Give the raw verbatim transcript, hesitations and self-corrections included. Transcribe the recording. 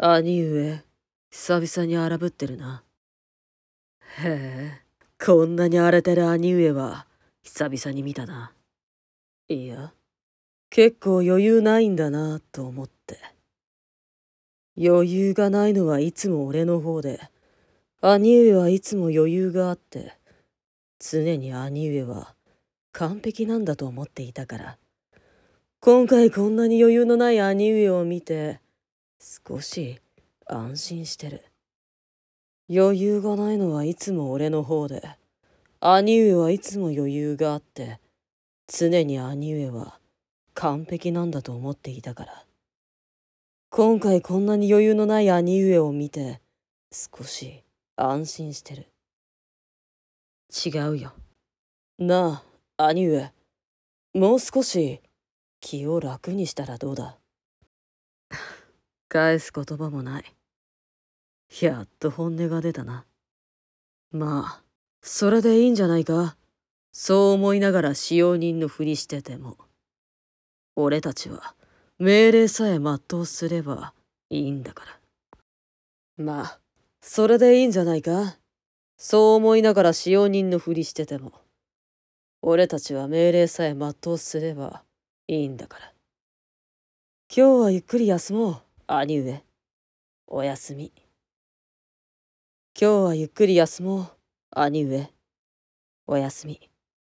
兄上、久々に荒ぶってるな。へえ、こんなに荒れてる兄上は久々に見たな。いや、結構余裕ないんだなと思って。余裕がないのはいつも俺の方で、兄上はいつも余裕があって、常に兄上は完璧なんだと思っていたから、今回こんなに余裕のない兄上を見て、少し安心してる。余裕がないのはいつも俺の方で、兄上はいつも余裕があって、常に兄上は完璧なんだと思っていたから。今回こんなに余裕のない兄上を見て、少し安心してる。違うよ。なあ、兄上。もう少し気を楽にしたらどうだ。返す言葉もない。やっと本音が出たな。まあ、それでいいんじゃないか。そう思いながら使用人のふりしてても。俺たちは命令さえ全うすればいいんだから。まあ、それでいいんじゃないか。そう思いながら使用人のふりしてても。俺たちは命令さえ全うすればいいんだから。今日はゆっくり休もう、兄上。おやすみ。今日はゆっくり休もう、兄上。おやすみ。